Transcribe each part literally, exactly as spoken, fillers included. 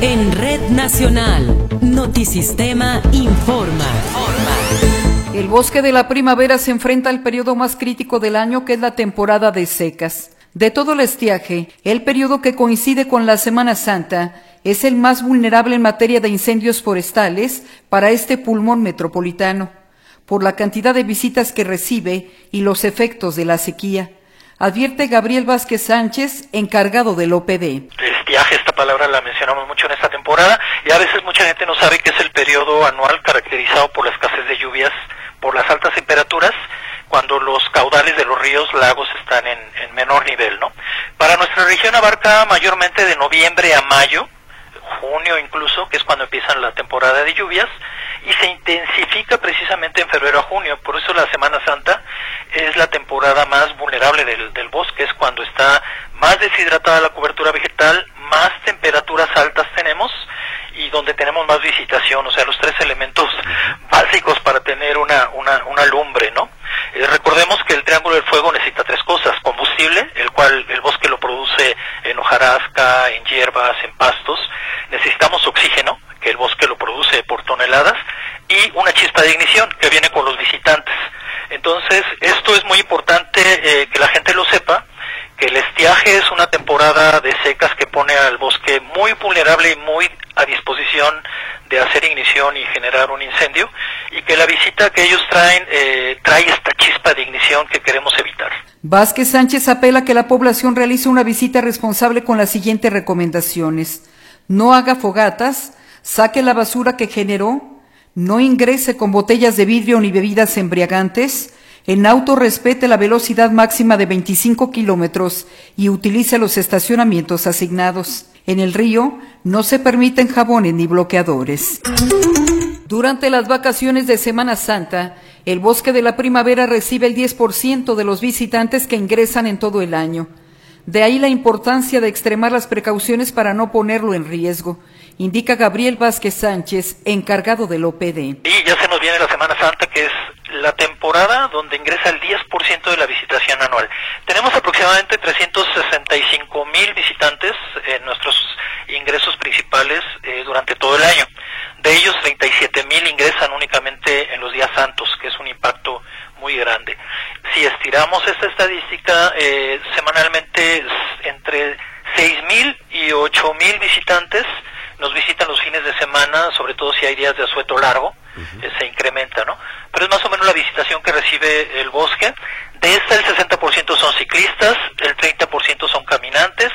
En Red Nacional, Notisistema informa. El bosque de la primavera se enfrenta al periodo más crítico del año, que es la temporada de secas. De todo el estiaje, el periodo que coincide con la Semana Santa es el más vulnerable en materia de incendios forestales para este pulmón metropolitano, por la cantidad de visitas que recibe y los efectos de la sequía, advierte Gabriel Vázquez Sánchez, encargado del O P D. Estiaje, esta palabra la mencionamos mucho en esta temporada, y a veces mucha gente no sabe que es el periodo anual caracterizado por la escasez de lluvias, por las altas temperaturas, cuando los caudales de los ríos, lagos están en, en menor nivel, ¿no? Para nuestra región abarca mayormente de noviembre a mayo, junio incluso, que es cuando empiezan la temporada de lluvias, y se intensifica precisamente en febrero a junio. Por eso la Semana Santa es la temporada más vulnerable del, del bosque, es cuando está más deshidratada la cobertura vegetal, más temperaturas altas tenemos y donde tenemos más visitación, o sea, los tres elementos básicos para tener una, una, una lumbre, ¿no? Eh, recordemos que el Triángulo del Fuego necesita tres cosas: combustible, el cual el bosque lo produce en hojarasca, en hierbas, en pastos. Necesitamos oxígeno, que el bosque lo produce por toneladas, y una chispa de ignición que viene con los visitantes. Entonces, esto es muy importante eh, que la gente lo sepa, que el estiaje es una temporada de secas que pone al bosque muy vulnerable y muy a disposición de hacer ignición y generar un incendio, y que la visita que ellos traen eh, trae esta chispa de ignición que queremos evitar. Vázquez Sánchez apela a que la población realice una visita responsable con las siguientes recomendaciones: no haga fogatas, saque la basura que generó, no ingrese con botellas de vidrio ni bebidas embriagantes, en auto respete la velocidad máxima de veinticinco kilómetros y utilice los estacionamientos asignados. En el río no se permiten jabones ni bloqueadores. Durante las vacaciones de Semana Santa, el bosque de la primavera recibe el diez por ciento de los visitantes que ingresan en todo el año. De ahí la importancia de extremar las precauciones para no ponerlo en riesgo, indica Gabriel Vázquez Sánchez, encargado del O P D. Y ya se nos viene la Semana Santa, que es la temporada donde ingresa el diez por ciento de la visitación anual. Tenemos aproximadamente trescientos sesenta y cinco mil visitantes en nuestros ingresos principales eh, durante todo el año. De ellos, treinta y siete mil ingresan únicamente en los días santos, que es un impacto muy grande. Si estiramos esta estadística, eh, semanalmente entre seis mil y ocho mil visitantes nos visitan los fines de semana, sobre todo si hay días de asueto largo, uh-huh. eh, se incrementa, ¿no? Pero es más o menos la visitación que recibe el bosque. De esta, el sesenta por ciento son ciclistas, el treinta por ciento son caminantes,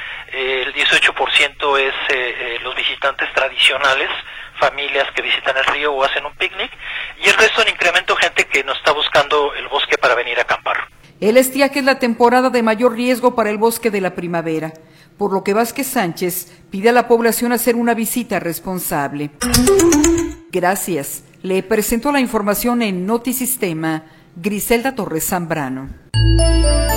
eh, el dieciocho por ciento es eh, eh, los visitantes tradicionales, familias que visitan el río o hacen un picnic, y el resto en incremento gente que nos está buscando el bosque para venir a acampar. El estiaje es la temporada de mayor riesgo para el bosque de la primavera, por lo que Vázquez Sánchez pide a la población hacer una visita responsable. Gracias. Le presento la información en Notisistema, Griselda Torres Zambrano.